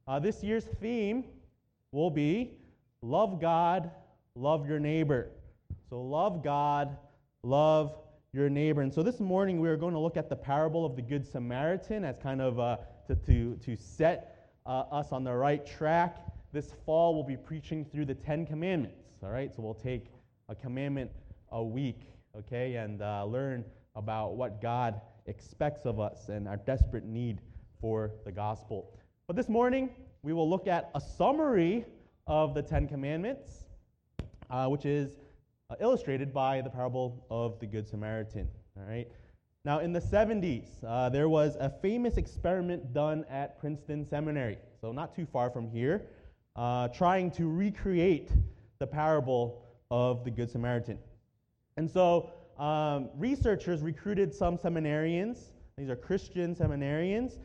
This year's theme will be love God, love your neighbor. So love God, love your neighbor. And so this morning we are going to look at the parable of the Good Samaritan as kind of to set us on the right track. This fall we'll be preaching through the Ten Commandments. All right, so we'll take a commandment a week, okay, and learn about what God expects of us and our desperate need for the gospel. But this morning, we will look at a summary of the Ten Commandments, which is illustrated by the parable of the Good Samaritan. All right. Now, in the 70s, there was a famous experiment done at Princeton Seminary, so not too far from here, trying to recreate the parable of the Good Samaritan. And so researchers recruited some seminarians. These are Christian seminarians,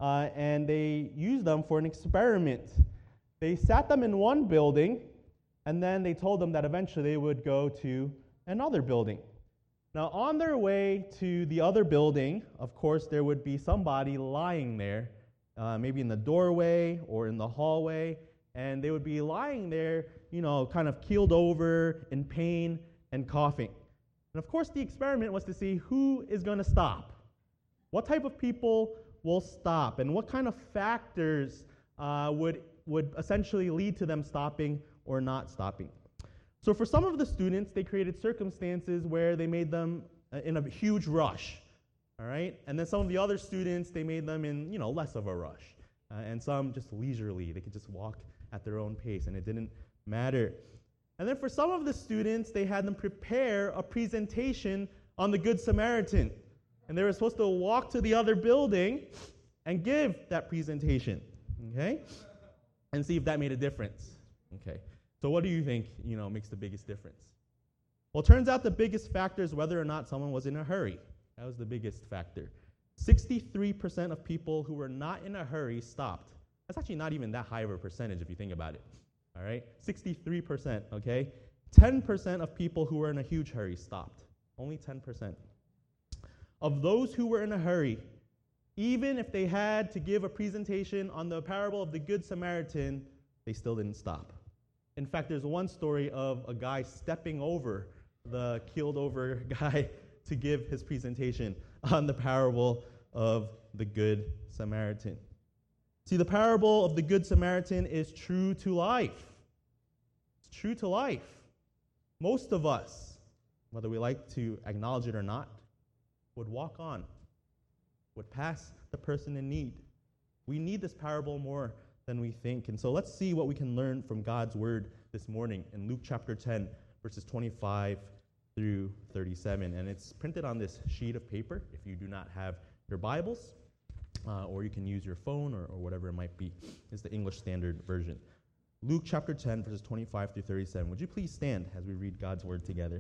and they used them for an experiment. They sat them in one building, and then they told them that eventually they would go to another building. Now, on their way to the other building, of course, there would be somebody lying there, maybe in the doorway or in the hallway, and they would be lying there, kind of keeled over, in pain, and coughing. And of course, the experiment was to see who is going to stop. What type of people will stop, and what kind of factors would essentially lead to them stopping or not stopping. So for some of the students, they created circumstances where they made them in a huge rush, all right? And then some of the other students, they made them in, less of a rush. And some just leisurely. They could just walk at their own pace, and it didn't matter. And then for some of the students, they had them prepare a presentation on the Good Samaritan. And they were supposed to walk to the other building and give that presentation, okay? And see if that made a difference, okay? So what do you think, makes the biggest difference? Well, it turns out the biggest factor is whether or not someone was in a hurry. That was the biggest factor. 63% of people who were not in a hurry stopped. That's actually not even that high of a percentage if you think about it. All right? 63%, okay? 10% of people who were in a huge hurry stopped. Only 10%. Of those who were in a hurry, even if they had to give a presentation on the parable of the Good Samaritan, they still didn't stop. In fact, there's one story of a guy stepping over the keeled over guy to give his presentation on the parable of the Good Samaritan. See, the parable of the Good Samaritan is true to life. It's true to life. Most of us, whether we like to acknowledge it or not, would walk on, would pass the person in need. We need this parable more than we think. And so let's see what we can learn from God's word this morning in Luke chapter 10, verses 25 through 37. And it's printed on this sheet of paper if you do not have your Bibles. Or you can use your phone or whatever it might be. It's the English Standard Version. Luke chapter 10, verses 25 through 37. Would you please stand as we read God's word together?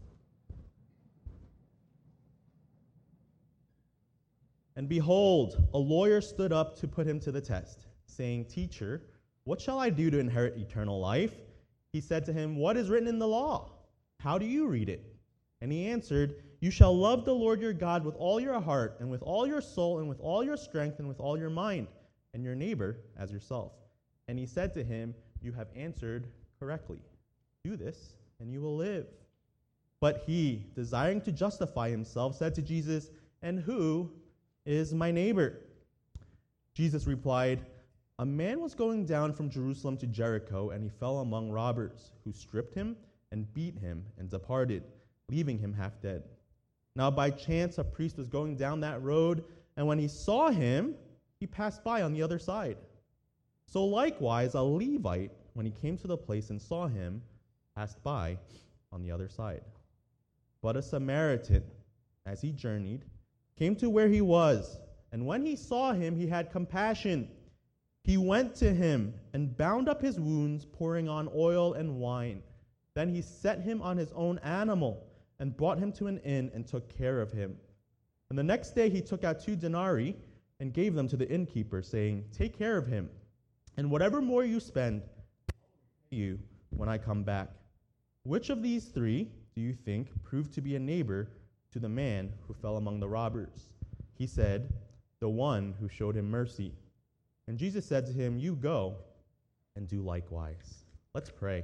And behold, a lawyer stood up to put him to the test, saying, "Teacher, what shall I do to inherit eternal life?" He said to him, "What is written in the law? How do you read it?" And he answered, "You shall love the Lord your God with all your heart, and with all your soul, and with all your strength, and with all your mind, and your neighbor as yourself." And he said to him, "You have answered correctly. Do this, and you will live." But he, desiring to justify himself, said to Jesus, "And who is my neighbor?" Jesus replied, "A man was going down from Jerusalem to Jericho, and he fell among robbers, who stripped him and beat him and departed, leaving him half dead. Now by chance a priest was going down that road, and when he saw him, he passed by on the other side. So likewise a Levite, when he came to the place and saw him, passed by on the other side. But a Samaritan, as he journeyed, came to where he was, and when he saw him, he had compassion. He went to him and bound up his wounds, pouring on oil and wine. Then he set him on his own animal and brought him to an inn and took care of him. And the next day he took out 2 denarii and gave them to the innkeeper, saying, "Take care of him, and whatever more you spend, I'll pay you when I come back." Which of these 3 do you think proved to be a neighbor to the man who fell among the robbers? He said, "The one who showed him mercy." And Jesus said to him, "You go and do likewise." Let's pray.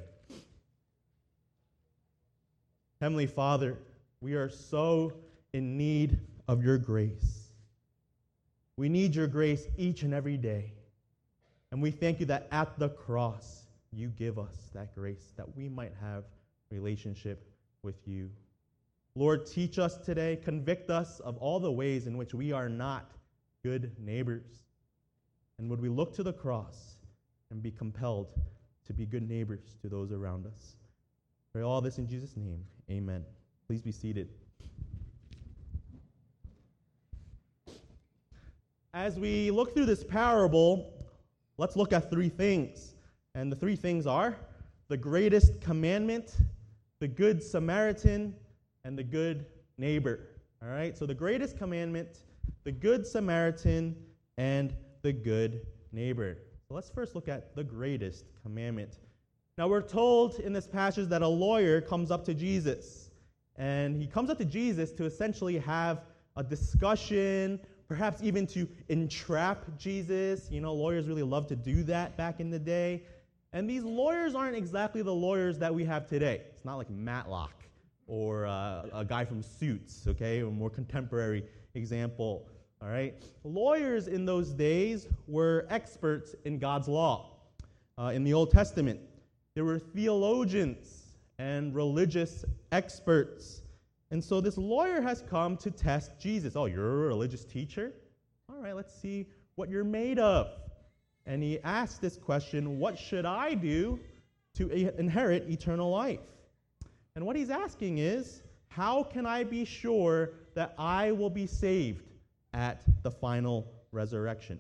Heavenly Father, we are so in need of your grace. We need your grace each and every day. And we thank you that at the cross, you give us that grace that we might have relationship with you. Lord, teach us today, convict us of all the ways in which we are not good neighbors. And would we look to the cross and be compelled to be good neighbors to those around us? Pray all this in Jesus' name. Amen. Please be seated. As we look through this parable, let's look at three things. And the three things are the greatest commandment, the good Samaritan, and the good neighbor. All right? So the greatest commandment, the good Samaritan, and the good neighbor. So let's first look at the greatest commandment. Now we're told in this passage that a lawyer comes up to Jesus. And he comes up to Jesus to essentially have a discussion, perhaps even to entrap Jesus. You know, lawyers really loved to do that back in the day. And these lawyers aren't exactly the lawyers that we have today. It's not like Matlock or a guy from Suits, okay, a more contemporary example. All right? Lawyers in those days were experts in God's law. In the Old Testament, there were theologians and religious experts. And so this lawyer has come to test Jesus. Oh, you're a religious teacher? All right, let's see what you're made of. And he asks this question, what should I do to inherit eternal life? And what he's asking is, how can I be sure that I will be saved at the final resurrection?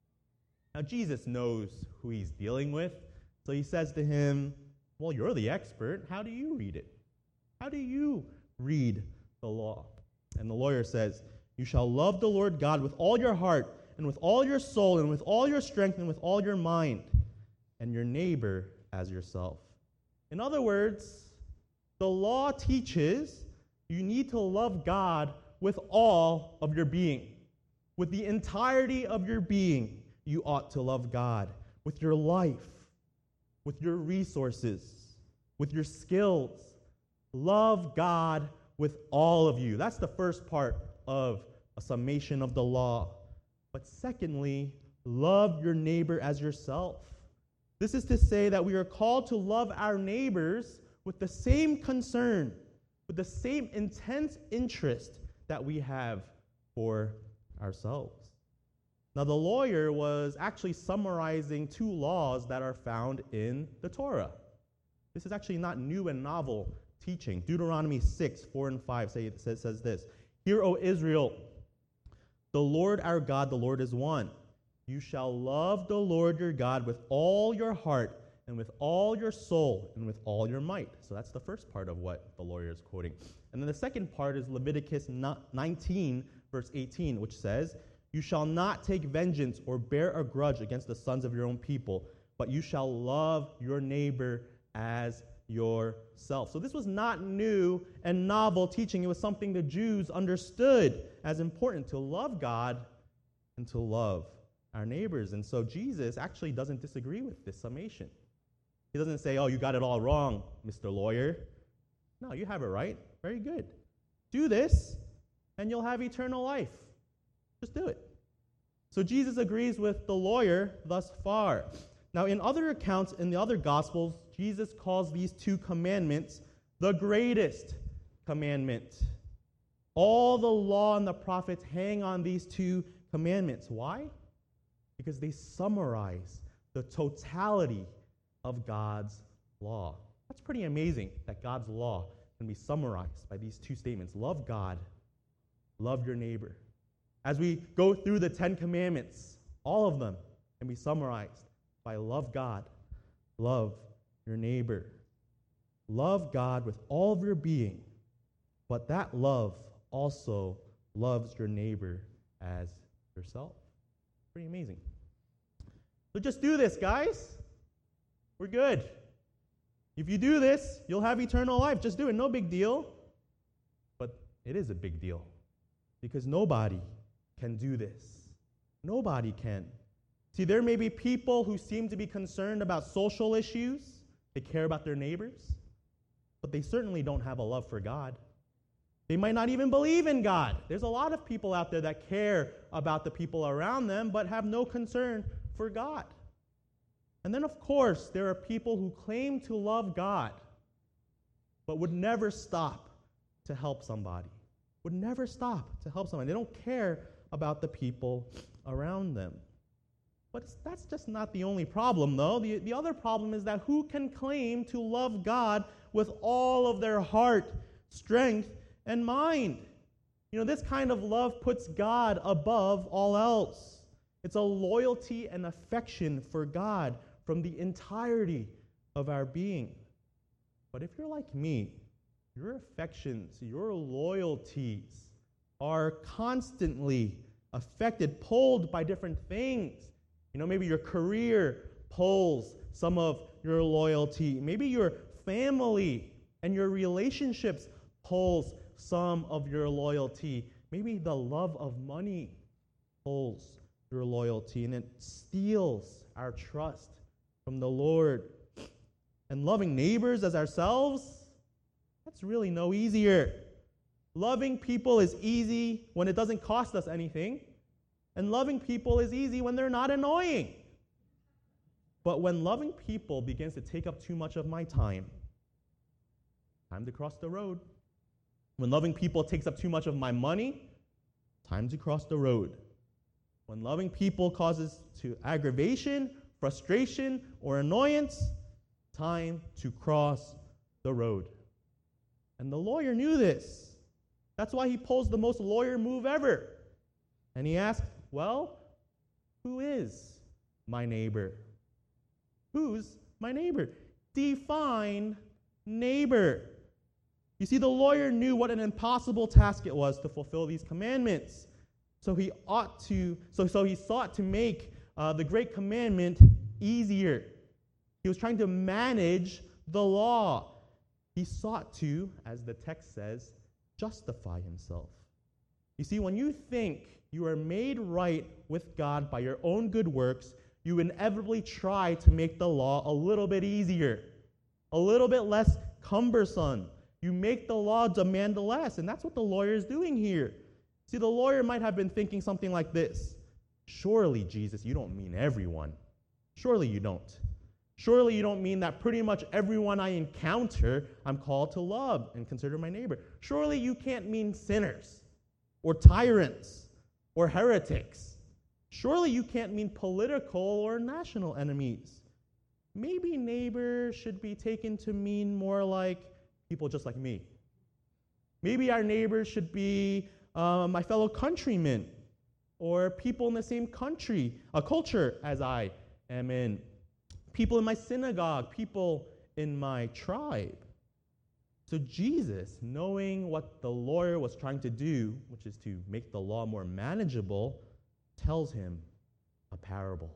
Now, Jesus knows who he's dealing with, so he says to him, well, you're the expert. How do you read it? How do you read the law? And the lawyer says, you shall love the Lord God with all your heart, and with all your soul, and with all your strength, and with all your mind, and your neighbor as yourself. In other words, the law teaches you need to love God with all of your being. With the entirety of your being, you ought to love God. With your life, with your resources, with your skills. Love God with all of you. That's the first part of a summation of the law. But secondly, love your neighbor as yourself. This is to say that we are called to love our neighbors with the same concern, with the same intense interest that we have for ourselves. Now, the lawyer was actually summarizing two laws that are found in the Torah. This is actually not new and novel teaching. Deuteronomy 6, 4 and 5 says this, Hear, O Israel, the Lord our God, the Lord is one. You shall love the Lord your God with all your heart and with all your soul and with all your might. So that's the first part of what the lawyer is quoting. And then the second part is Leviticus 19, verse 18, which says, You shall not take vengeance or bear a grudge against the sons of your own people, but you shall love your neighbor as yourself. So this was not new and novel teaching. It was something the Jews understood as important, to love God and to love our neighbors. And so Jesus actually doesn't disagree with this summation. He doesn't say, oh, you got it all wrong, Mr. Lawyer. No, you have it right. Very good. Do this, and you'll have eternal life. Just do it. So Jesus agrees with the lawyer thus far. Now, in other accounts, in the other Gospels, Jesus calls these two commandments the greatest commandment. All the law and the prophets hang on these two commandments. Why? Because they summarize the totality of God's law. That's pretty amazing that God's law can be summarized by these two statements. Love God, love your neighbor. As we go through the 10 commandments, all of them can be summarized by love God, love your neighbor. Love God with all of your being, but that love also loves your neighbor as yourself. Pretty amazing. So just do this, guys. We're good. If you do this, you'll have eternal life. Just do it. No big deal. But it is a big deal because nobody can do this. Nobody can See, there may be people who seem to be concerned about social issues. They care about their neighbors, but they certainly don't have a love for God. They might not even believe in God. There's a lot of people out there that care about the people around them, but have no concern for God. And then, of course, there are people who claim to love God, but would never stop to help somebody. Would never stop to help somebody. They don't care about the people around them. But that's just not the only problem, though. The other problem is that who can claim to love God with all of their heart, strength, and mind? You know, this kind of love puts God above all else. It's a loyalty and affection for God from the entirety of our being. But if you're like me, your affections, your loyalties are constantly affected, pulled by different things. You know, maybe your career pulls some of your loyalty. Maybe your family and your relationships pulls some of your loyalty. Maybe the love of money pulls your loyalty, and it steals our trust from the Lord. And loving neighbors as ourselves, that's really no easier. Loving people is easy when it doesn't cost us anything, and loving people is easy when they're not annoying. But when loving people begins to take up too much of my time to cross the road. When loving people takes up too much of my money, time to cross the road. When loving people causes to aggravation, frustration, or annoyance, time to cross the road. And the lawyer knew this. That's why he pulls the most lawyer move ever. And he asked, well, who is my neighbor? Who's my neighbor? Define neighbor. You see, the lawyer knew what an impossible task it was to fulfill these commandments. So he sought to make the great commandment easier. He was trying to manage the law. He sought to, as the text says, justify himself. You see, when you think you are made right with God by your own good works, you inevitably try to make the law a little bit easier, a little bit less cumbersome. You make the law demand less, and that's what the lawyer is doing here. See, the lawyer might have been thinking something like this. Surely, Jesus, you don't mean everyone. Surely you don't. Surely you don't mean that pretty much everyone I encounter I'm called to love and consider my neighbor. Surely you can't mean sinners or tyrants or heretics. Surely you can't mean political or national enemies. Maybe neighbor should be taken to mean more like people just like me. Maybe our neighbors should be my fellow countrymen or people in the same country, a culture as I am in. People in my synagogue, people in my tribe. So Jesus, knowing what the lawyer was trying to do, which is to make the law more manageable, tells him a parable.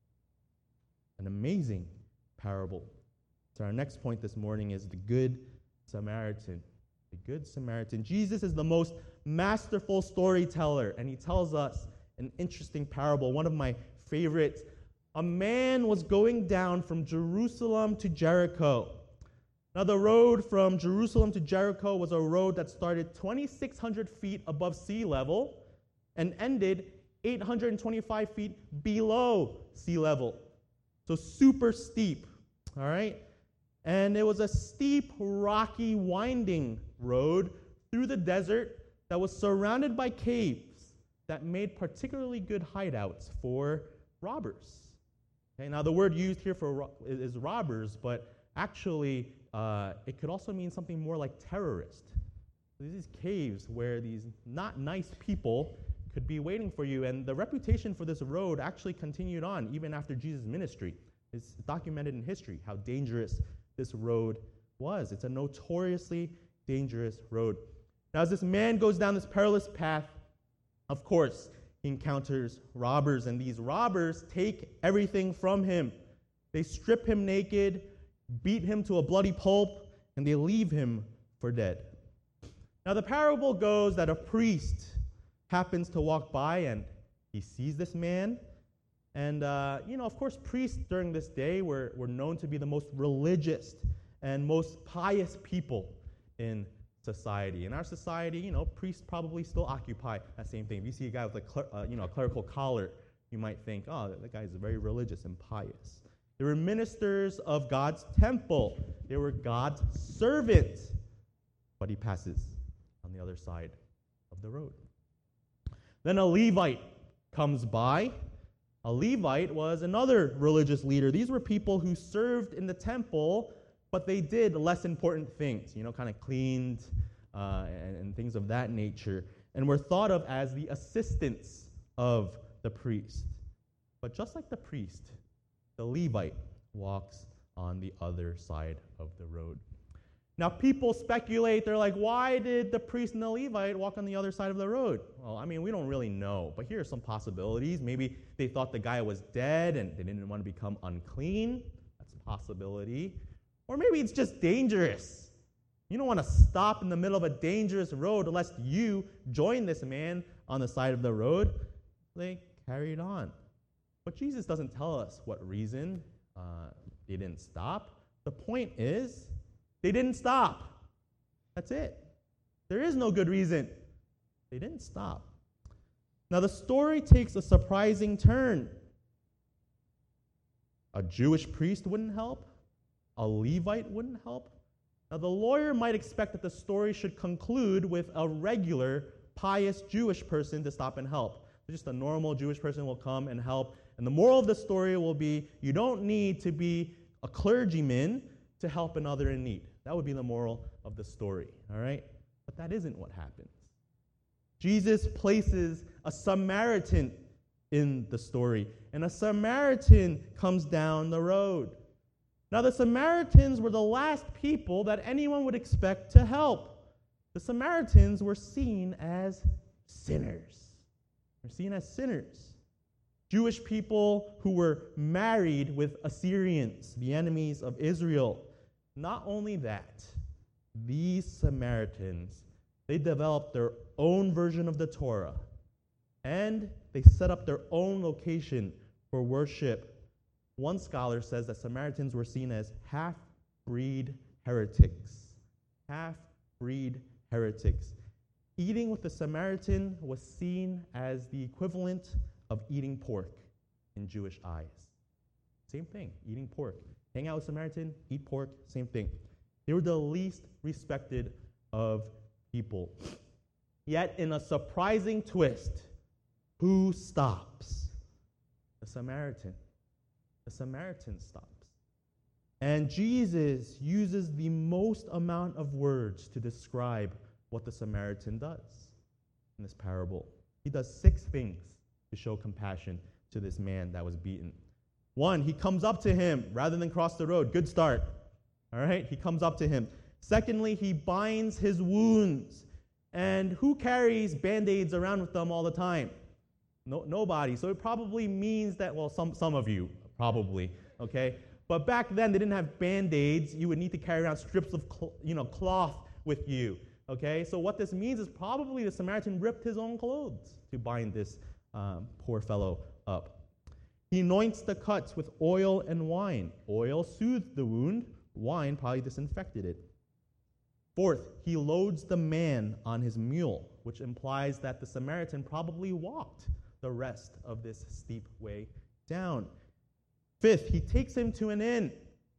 An amazing parable. So our next point this morning is the Good Samaritan. The Good Samaritan. Jesus is the most masterful storyteller, and he tells us an interesting parable, one of my favorites. A man was going down from Jerusalem to Jericho. Now, the road from Jerusalem to Jericho was a road that started 2,600 feet above sea level and ended 825 feet below sea level. So super steep, all right? And it was a steep, rocky, winding road through the desert that was surrounded by caves that made particularly good hideouts for robbers. Okay, now, the word used here is robbers, but actually it could also mean something more like terrorist. So these caves where these not nice people could be waiting for you, and the reputation for this road actually continued on even after Jesus' ministry. It's documented in history how dangerous this road was. It's a notoriously dangerous road. Now, as this man goes down this perilous path, of course, he encounters robbers, and these robbers take everything from him. They strip him naked, beat him to a bloody pulp, and they leave him for dead. Now, the parable goes that a priest happens to walk by, and he sees this man, And, of course, priests during this day were known to be the most religious and most pious people in society. In our society, priests probably still occupy that same thing. If you see a guy with a clerical collar, you might think, oh, that guy is very religious and pious. They were ministers of God's temple. They were God's servants. But he passes on the other side of the road. Then a Levite comes by. A Levite was another religious leader. These were people who served in the temple, but they did less important things, kind of cleaned and things of that nature, and were thought of as the assistants of the priest. But just like the priest, the Levite walks on the other side of the road. Now, people speculate, they're like, why did the priest and the Levite walk on the other side of the road? Well, we don't really know, but here are some possibilities. Maybe they thought the guy was dead and they didn't want to become unclean. That's a possibility. Or maybe it's just dangerous. You don't want to stop in the middle of a dangerous road lest you join this man on the side of the road. They carried on. But Jesus doesn't tell us what reason they didn't stop. The point is, they didn't stop. That's it. There is no good reason. They didn't stop. Now the story takes a surprising turn. A Jewish priest wouldn't help. A Levite wouldn't help. Now the lawyer might expect that the story should conclude with a regular, pious Jewish person to stop and help. Just a normal Jewish person will come and help. And the moral of the story will be, you don't need to be a clergyman to help another in need. That would be the moral of the story, all right? But that isn't what happens. Jesus places a Samaritan in the story, and a Samaritan comes down the road. Now, the Samaritans were the last people that anyone would expect to help. The Samaritans were seen as sinners. They're seen as sinners. Jewish people who were married with Assyrians, the enemies of Israel. Not only that, these Samaritans, they developed their own version of the Torah, and they set up their own location for worship. One scholar says that Samaritans were seen as half-breed heretics. Half-breed heretics. Eating with the Samaritan was seen as the equivalent of eating pork in Jewish eyes. Same thing, eating pork. Hang out with Samaritan, eat pork, same thing. They were the least respected of people. Yet, in a surprising twist, who stops? The Samaritan. The Samaritan stops. And Jesus uses the most amount of words to describe what the Samaritan does in this parable. He does 6 things to show compassion to this man that was beaten. 1, he comes up to him rather than cross the road. Good start. All right? He comes up to him. Secondly, he binds his wounds. And who carries Band-Aids around with them all the time? Nobody. So it probably means that, well, some of you, probably, okay? But back then, they didn't have Band-Aids. You would need to carry around strips of cloth with you, okay? So what this means is probably the Samaritan ripped his own clothes to bind this poor fellow up. He anoints the cuts with oil and wine. Oil soothed the wound. Wine probably disinfected it. 4th, he loads the man on his mule, which implies that the Samaritan probably walked the rest of this steep way down. 5th, he takes him to an inn.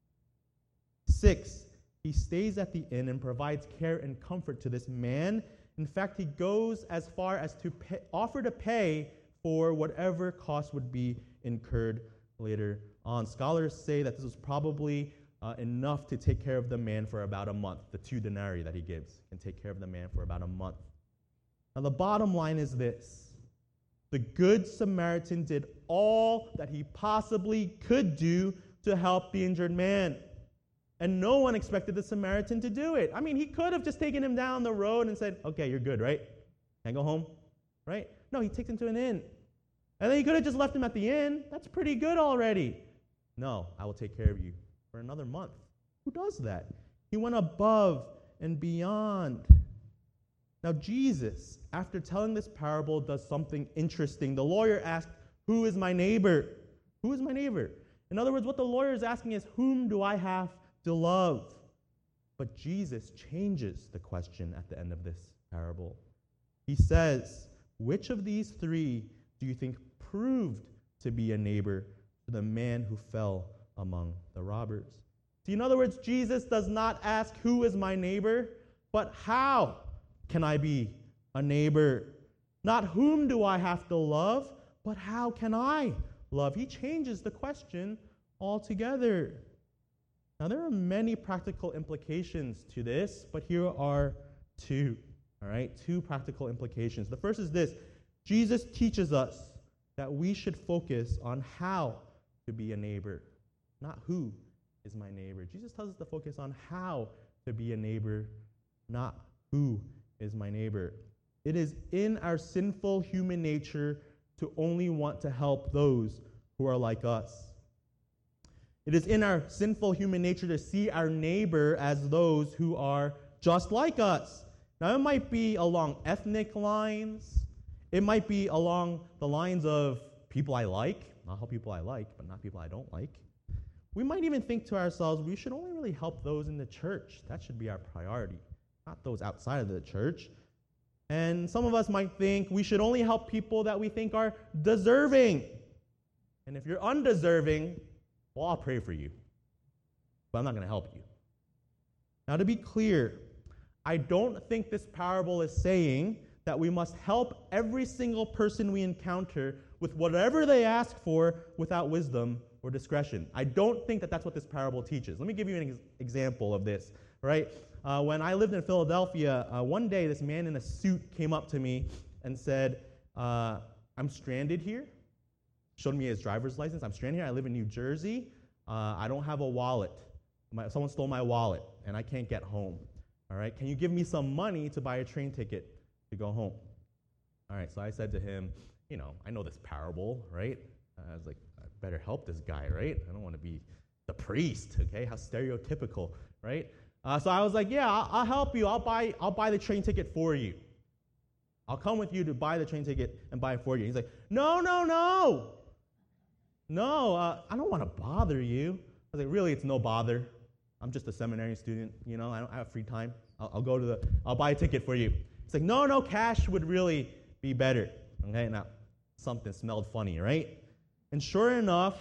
6th, he stays at the inn and provides care and comfort to this man. In fact, he goes as far as to offer to pay for whatever cost would be incurred later on. Scholars say that this was probably enough to take care of the man for about a month. The 2 denarii that he gives can take care of the man for about a month. Now, the bottom line is this. The Good Samaritan did all that he possibly could do to help the injured man. And no one expected the Samaritan to do it. He could have just taken him down the road and said, okay, you're good, right? Can I go home? Right? No, he takes him to an inn. And then he could have just left him at the inn. That's pretty good already. No, I will take care of you for another month. Who does that? He went above and beyond. Now, Jesus, after telling this parable, does something interesting. The lawyer asked, who is my neighbor? Who is my neighbor? In other words, what the lawyer is asking is, whom do I have to love? But Jesus changes the question at the end of this parable. He says, which of these three do you think proved to be a neighbor to the man who fell among the robbers? See, in other words, Jesus does not ask, who is my neighbor, but how can I be a neighbor? Not whom do I have to love, but how can I love? He changes the question altogether. Now, there are many practical implications to this, but here are two. All right, two practical implications. The first is this: Jesus teaches us that we should focus on how to be a neighbor, not who is my neighbor. Jesus tells us to focus on how to be a neighbor, not who is my neighbor. It is in our sinful human nature to only want to help those who are like us. It is in our sinful human nature to see our neighbor as those who are just like us. Now, it might be along ethnic lines. It might be along the lines of people I like, not help people I like, but not people I don't like. We might even think to ourselves, we should only really help those in the church. That should be our priority, not those outside of the church. And some of us might think we should only help people that we think are deserving. And if you're undeserving, well, I'll pray for you, but I'm not going to help you. Now, to be clear, I don't think this parable is saying that we must help every single person we encounter with whatever they ask for without wisdom or discretion. I don't think that that's what this parable teaches. Let me give you an example of this, right? When I lived in Philadelphia, one day this man in a suit came up to me and said, I'm stranded here. Showed me his driver's license. I'm stranded here. I live in New Jersey. I don't have a wallet. Someone stole my wallet, and I can't get home. All right, can you give me some money to buy a train ticket to go home? All right, so I said to him, I know this parable, right? I was like, I better help this guy, right? I don't want to be the priest, okay? How stereotypical, right? So I was like, yeah, I'll help you. I'll buy the train ticket for you. I'll come with you to buy the train ticket and buy it for you. He's like, no, I don't want to bother you. I was like, really, it's no bother. I'm just a seminary student, I have free time. I'll buy a ticket for you. It's like, no, cash would really be better. Okay, now, something smelled funny, right? And sure enough,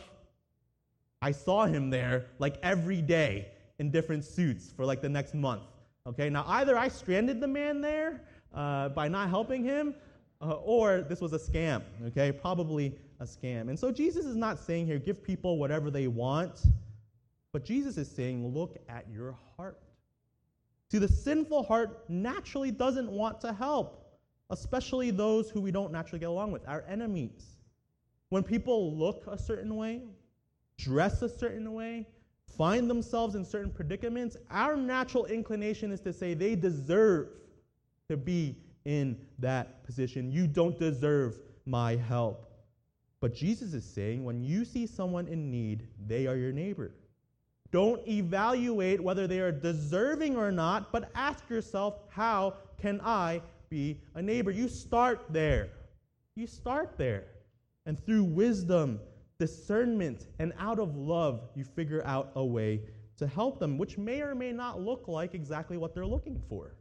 I saw him there like every day in different suits for like the next month. Okay, now either I stranded the man there by not helping him, or this was a scam, okay? Probably a scam. And so Jesus is not saying here, give people whatever they want, but Jesus is saying, look at your heart. See, the sinful heart naturally doesn't want to help, especially those who we don't naturally get along with, our enemies. When people look a certain way, dress a certain way, find themselves in certain predicaments, our natural inclination is to say they deserve to be in that position. You don't deserve my help. But Jesus is saying when you see someone in need, they are your neighbor. Don't evaluate whether they are deserving or not, but ask yourself, how can I be a neighbor? You start there. You start there. And through wisdom, discernment, and out of love, you figure out a way to help them, which may or may not look like exactly what they're looking for.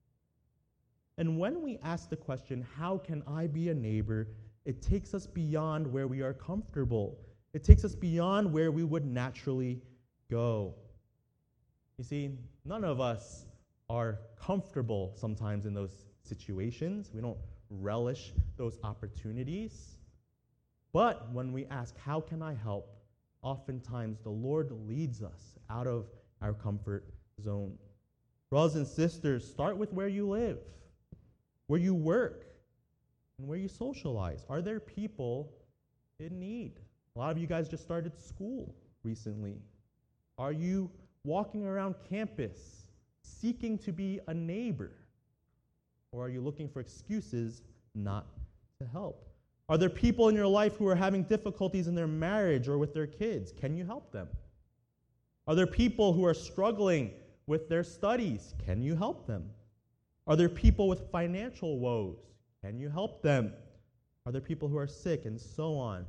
And when we ask the question, how can I be a neighbor, it takes us beyond where we are comfortable. It takes us beyond where we would naturally go. You see, none of us are comfortable sometimes in those situations. We don't relish those opportunities. But when we ask, how can I help? Oftentimes the Lord leads us out of our comfort zone. Brothers and sisters, start with where you live, where you work, and where you socialize. Are there people in need? A lot of you guys just started school recently. Are you walking around campus seeking to be a neighbor? Or are you looking for excuses not to help? Are there people in your life who are having difficulties in their marriage or with their kids? Can you help them? Are there people who are struggling with their studies? Can you help them? Are there people with financial woes? Can you help them? Are there people who are sick? And so on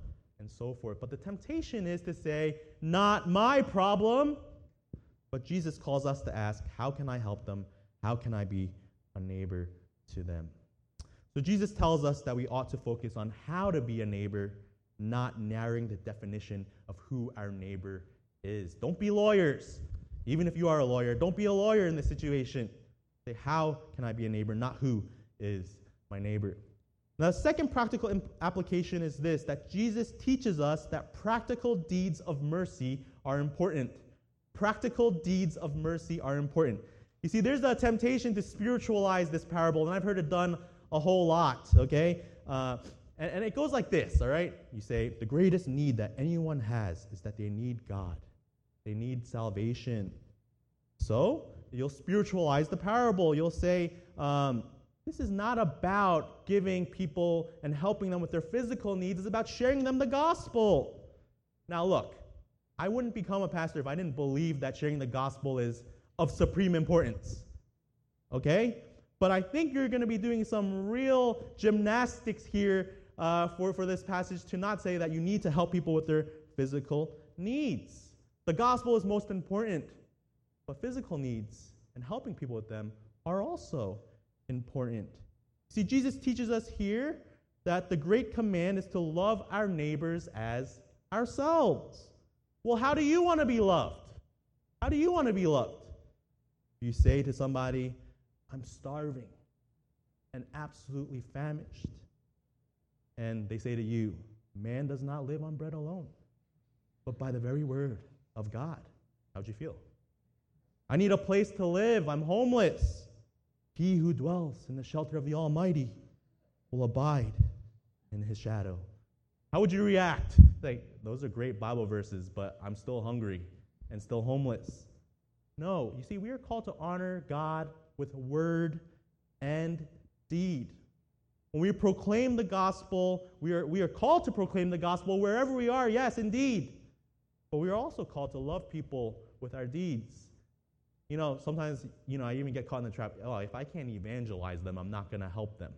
and so forth. But the temptation is to say, not my problem. But Jesus calls us to ask, how can I help them? How can I be a neighbor to them? So Jesus tells us that we ought to focus on how to be a neighbor, not narrowing the definition of who our neighbor is. Don't be lawyers. Even if you are a lawyer, don't be a lawyer in this situation. Say, how can I be a neighbor, not who is my neighbor? Now, the second practical application is this, that Jesus teaches us that practical deeds of mercy are important. Practical deeds of mercy are important. You see, there's a temptation to spiritualize this parable, and I've heard it done a whole lot, okay? And it goes like this, all right? You say, the greatest need that anyone has is that they need God. They need salvation. So, you'll spiritualize the parable. You'll say, this is not about giving people and helping them with their physical needs. It's about sharing them the gospel. Now, look, I wouldn't become a pastor if I didn't believe that sharing the gospel is of supreme importance. Okay? But I think you're going to be doing some real gymnastics here for this passage to not say that you need to help people with their physical needs. The gospel is most important, but physical needs and helping people with them are also important. See, Jesus teaches us here that the great command is to love our neighbors as ourselves. Well, how do you want to be loved? How do you want to be loved? You say to somebody, I'm starving and absolutely famished. And they say to you, man does not live on bread alone, but by the very word of God. How'd you feel? I need a place to live. I'm homeless. He who dwells in the shelter of the Almighty will abide in his shadow. How would you react? Like, those are great Bible verses, but I'm still hungry and still homeless. No, you see, we are called to honor God with word and deed. When we proclaim the gospel, we are called to proclaim the gospel wherever we are, yes, indeed. But we are also called to love people with our deeds. You know, sometimes, I even get caught in the trap, if I can't evangelize them, I'm not going to help them.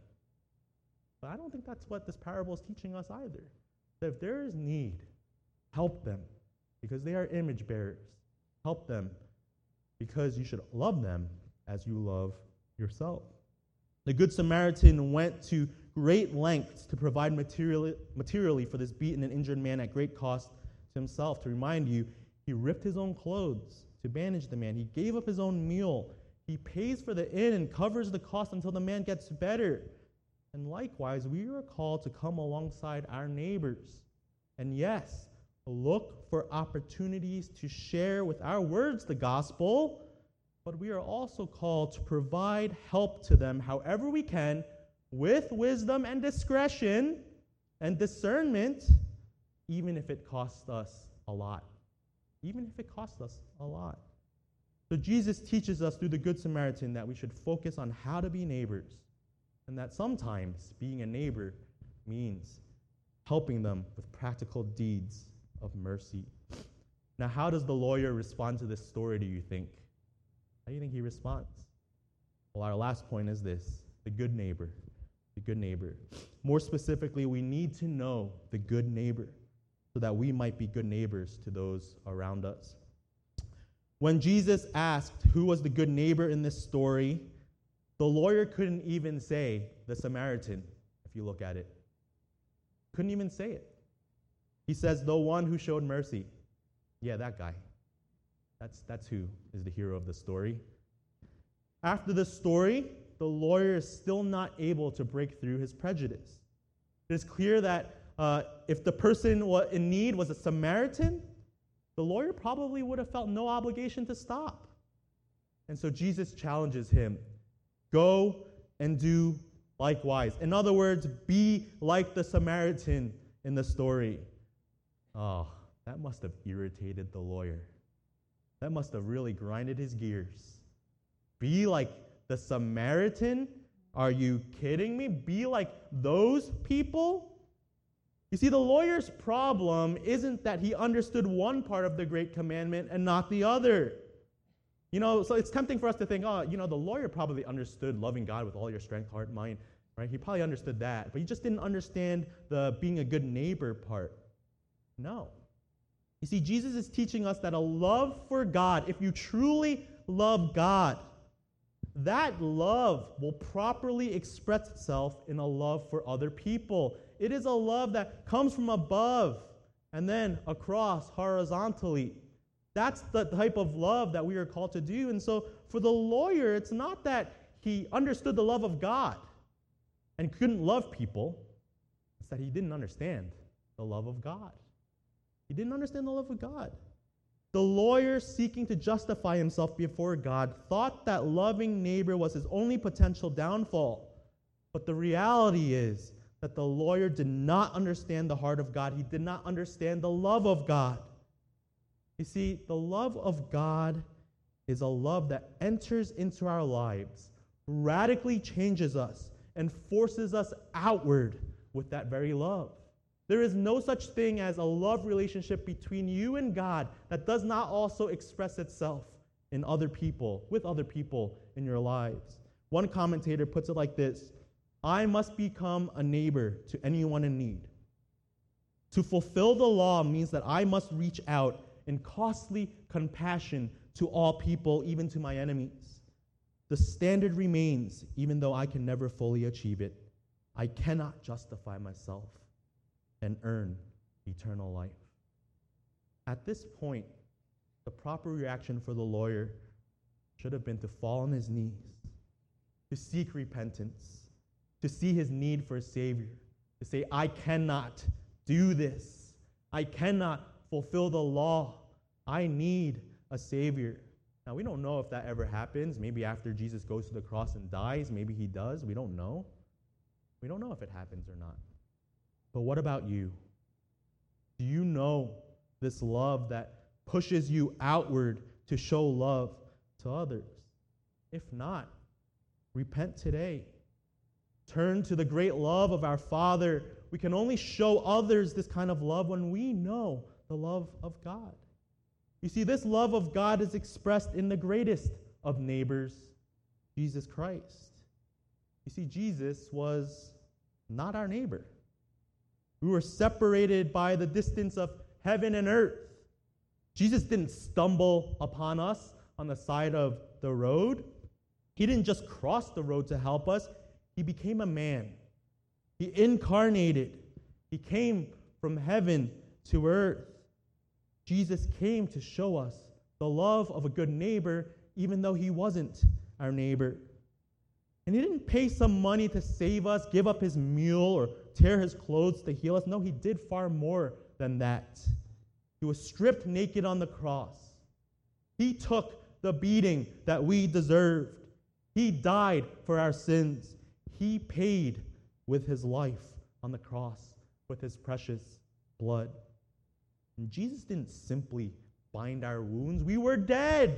But I don't think that's what this parable is teaching us either. That if there is need, help them, because they are image bearers. Help them, because you should love them as you love yourself. The Good Samaritan went to great lengths to provide materially for this beaten and injured man at great cost to himself. To remind you, he ripped his own clothes to bandage the man. He gave up his own meal. He pays for the inn and covers the cost until the man gets better. And likewise, we are called to come alongside our neighbors. And yes, look for opportunities to share with our words the gospel, but we are also called to provide help to them however we can with wisdom and discretion and discernment, even if it costs us a lot. Even if it costs us a lot. So Jesus teaches us through the Good Samaritan that we should focus on how to be neighbors, and that sometimes being a neighbor means helping them with practical deeds of mercy. Now, how does the lawyer respond to this story, do you think? How do you think he responds? Well, our last point is this, the good neighbor. The good neighbor. More specifically, we need to know the good neighbor so that we might be good neighbors to those around us. When Jesus asked who was the good neighbor in this story, the lawyer couldn't even say the Samaritan, if you look at it. Couldn't even say it. He says, the one who showed mercy. Yeah, that guy. That's who is the hero of the story. After the story, the lawyer is still not able to break through his prejudice. It is clear that if the person in need was a Samaritan, the lawyer probably would have felt no obligation to stop. And so Jesus challenges him, go and do likewise. In other words, be like the Samaritan in the story. Oh, that must have irritated the lawyer. That must have really grinded his gears. Be like the Samaritan? Are you kidding me? Be like those people? You see, the lawyer's problem isn't that he understood one part of the great commandment and not the other. So it's tempting for us to think, the lawyer probably understood loving God with all your strength, heart, mind, right? He probably understood that, but he just didn't understand the being a good neighbor part. No. You see, Jesus is teaching us that a love for God, if you truly love God, that love will properly express itself in a love for other people. It is a love that comes from above and then across horizontally. That's the type of love that we are called to do. And so for the lawyer, it's not that he understood the love of God and couldn't love people. It's that he didn't understand the love of God. He didn't understand the love of God. The lawyer, seeking to justify himself before God, thought that loving neighbor was his only potential downfall. But the reality is that the lawyer did not understand the heart of God. He did not understand the love of God. You see, the love of God is a love that enters into our lives, radically changes us, and forces us outward with that very love. There is no such thing as a love relationship between you and God that does not also express itself in other people, with other people in your lives. One commentator puts it like this: I must become a neighbor to anyone in need. To fulfill the law means that I must reach out in costly compassion to all people, even to my enemies. The standard remains, even though I can never fully achieve it. I cannot justify myself and earn eternal life. At this point, the proper reaction for the lawyer should have been to fall on his knees, to seek repentance, to see his need for a Savior, to say, I cannot do this. I cannot fulfill the law. I need a Savior. Now, we don't know if that ever happens. Maybe after Jesus goes to the cross and dies, maybe he does. We don't know. We don't know if it happens or not. But what about you? Do you know this love that pushes you outward to show love to others? If not, repent today. Turn to the great love of our Father. We can only show others this kind of love when we know the love of God. You see, this love of God is expressed in the greatest of neighbors, Jesus Christ. You see, Jesus was not our neighbor. We were separated by the distance of heaven and earth. Jesus didn't stumble upon us on the side of the road. He didn't just cross the road to help us. He became a man. He incarnated. He came from heaven to earth. Jesus came to show us the love of a good neighbor, even though he wasn't our neighbor. And he didn't pay some money to save us, give up his mule, or tear his clothes to heal us. No, he did far more than that. He was stripped naked on the cross. He took the beating that we deserved. He died for our sins. He paid with his life on the cross, with his precious blood. And Jesus didn't simply bind our wounds. We were dead.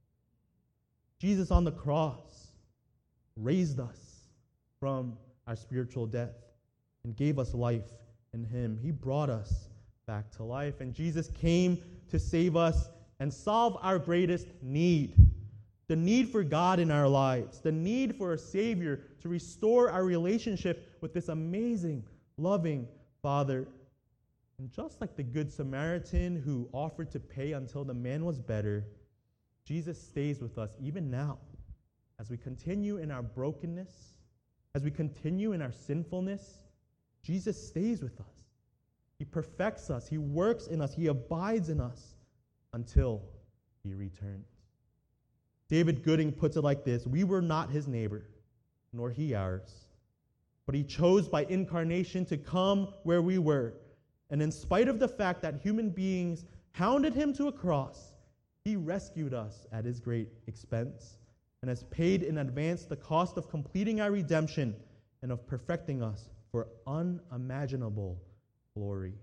Jesus on the cross raised us from our spiritual death and gave us life in him. He brought us back to life. And Jesus came to save us and solve our greatest need. The need for God in our lives. The need for a Savior to restore our relationship with this amazing, loving Father. And just like the Good Samaritan who offered to pay until the man was better, Jesus stays with us even now as we continue in our brokenness, as we continue in our sinfulness. Jesus stays with us. He perfects us. He works in us. He abides in us until he returns. David Gooding puts it like this: we were not his neighbor, nor he ours, but he chose by incarnation to come where we were. And in spite of the fact that human beings hounded him to a cross, he rescued us at his great expense and has paid in advance the cost of completing our redemption and of perfecting us for unimaginable glory.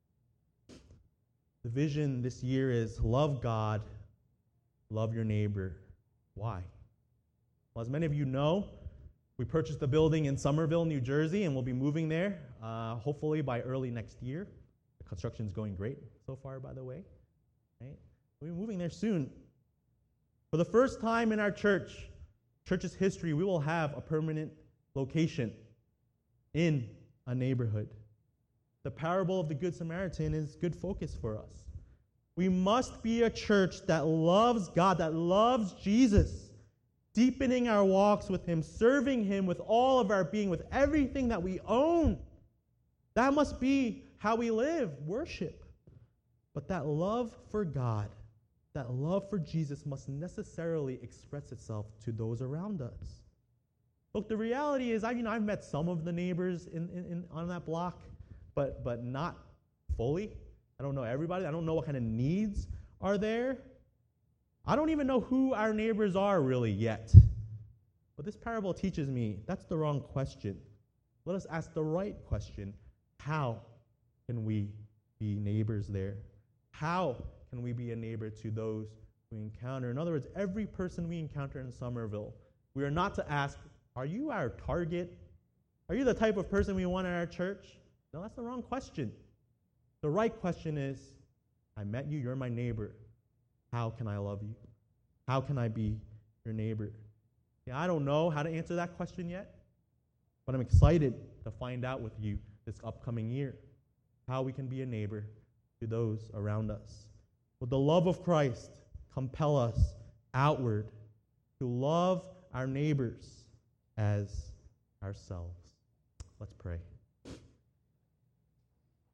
The vision this year is love God, love your neighbor. Why? Well, as many of you know, we purchased a building in Somerville, New Jersey, and we'll be moving there hopefully by early next year. The construction is going great so far, by the way. Right? We'll be moving there soon. For the first time in our church's history, we will have a permanent location in a neighborhood. the parable of the Good Samaritan is good focus for us. We must be a church that loves God, that loves Jesus, deepening our walks with Him, serving Him with all of our being, with everything that we own. That must be how we live, worship. But that love for God, that love for Jesus must necessarily express itself to those around us. Look, the reality is, I've met some of the neighbors on that block, but not fully. I don't know everybody. I don't know what kind of needs are there. I don't even know who our neighbors are really yet. But this parable teaches me that's the wrong question. Let us ask the right question. How can we be neighbors there? How can we be a neighbor to those we encounter? In other words, every person we encounter in Somerville, we are not to ask, are you our target? Are you the type of person we want in our church? No, that's the wrong question. The right question is, I met you, you're my neighbor. How can I love you? How can I be your neighbor? Yeah, I don't know how to answer that question yet, but I'm excited to find out with you this upcoming year how we can be a neighbor to those around us. Will the love of Christ compel us outward to love our neighbors as ourselves? Let's pray.